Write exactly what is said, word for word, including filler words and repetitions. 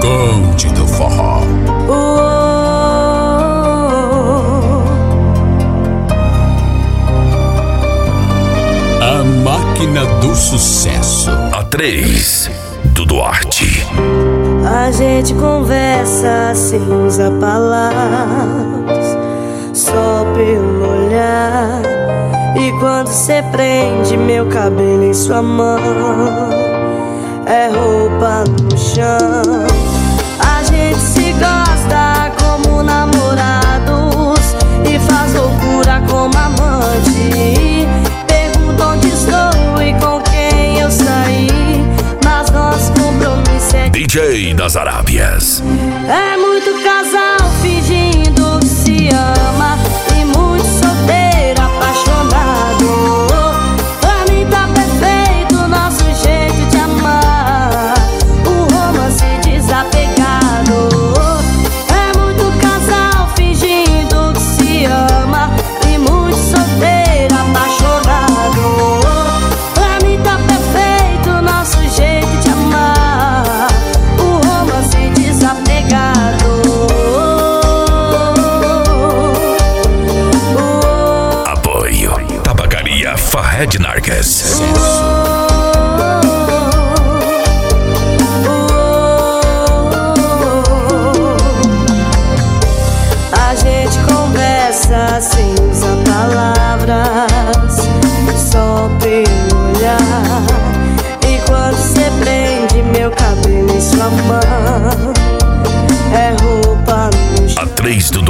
Conde do Forró. A máquina do sucesso. A três do Duarte. A gente conversa sem usar palavras, só pelo olhar. E quando cê prende meu cabelo em sua mão, é roupa no chão. A gente se gosta como namorados e faz loucura como amante. Pergunta onde estou e com quem eu saí, mas nosso compromisso é D J das Arábias. É muito casal fingindo que se ama e muito solteiro apaixonado. Pra mim tá perfeito o nosso jeito de amar, o romance desapegado. É muito casal fingindo que se ama e muito solteiro apaixonado. Pra mim tá perfeito o nosso jeito de amar, o romance desapegado. Apoio Tabacaria Fahed Nargues. A gente conversa sem usar palavras, só pelo olhar. E quando cê prende meu cabelo em sua mão, é roupa no chão. A três do